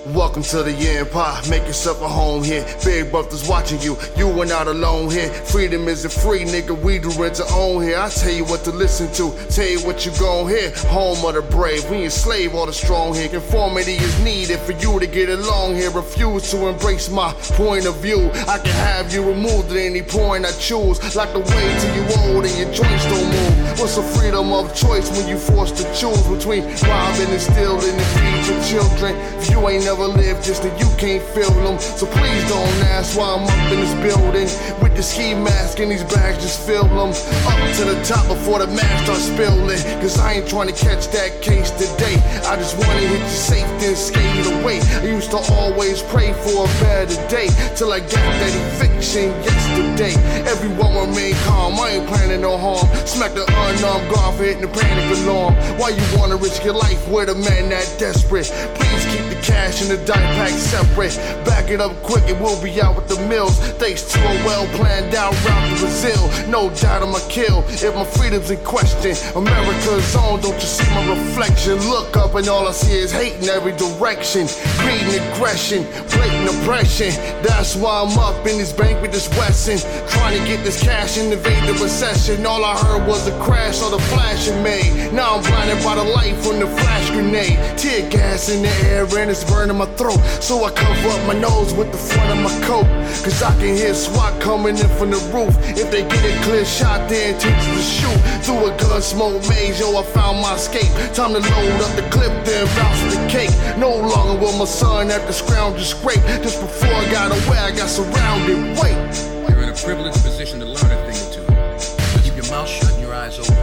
Welcome to the empire, make yourself a home here. Big brothers watching you, you are not alone here. Freedom isn't free, nigga, we do rent to own here. I tell you what to listen to, tell you what you gon' hear. Home of the brave, we enslave all the strong here. Conformity is needed for you to get along here. Refuse to embrace my point of view. I can have you removed at any point I choose. Like the way till you old and your joints don't move. What's the freedom of choice when you forced to choose between robbing and stealing and feed your children? If you ain't never lived this, then you can't feel them. So please don't ask why I'm up in this building with the ski mask and these bags, just fill them up to the top before the mask starts spilling. Cause I ain't trying to catch that case today. I just wanna hit you safe then skate away. I used to always pray for a better day till I got that eviction yesterday. Everyone remain calm, I ain't planning no harm. Smack the unarmed guard for hitting the panic alarm. Why you wanna risk your life with a man that desperate? Please keep the cash and the dime pack separate. Back it up quick and we'll be out with the mills. Thanks to a well planned out route to Brazil. No doubt I'ma kill if my freedom's in question. America's on, don't you see my reflection? Look up and all I see is hate in every direction. Greed and aggression, blatant oppression. That's why I'm up in this bank with this Wesson, trying to get this cash and evade the recession. All I heard was the crash or the flash it made. Now I'm blinded by the light from the flash grenade. Tear gas in the air and it's burning my throat. So I cover up my nose with the front of my coat. Cause I can hear SWAT coming in from the roof. If they get a clear shot, they intention to shoot. Through a gun smoke maze, yo, I found my escape. Time to load up the clip, then bounce with the cake. No longer will my son have to scrounge and scrape. Just before I got away, I got surrounded. Wait. You're in a privileged position to learn a thing or two. Keep your mouth shut and your eyes open.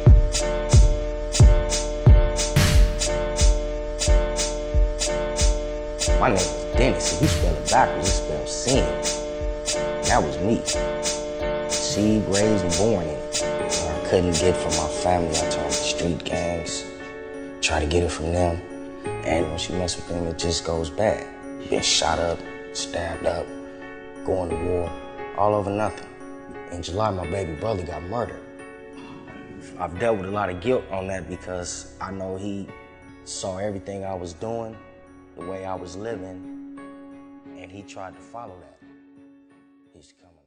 My name is Dennis. If you spell it backwards, it spells sin. That was me. Seed, raised, and born in it. When I couldn't get from my family, I turned to street gangs. Try to get it from them. And once you mess with them, it just goes bad. You get shot up, stabbed up, going to war, all over nothing. In July, my baby brother got murdered. I've dealt with a lot of guilt on that because I know he saw everything I was doing, the way I was living, and he tried to follow that. He's coming.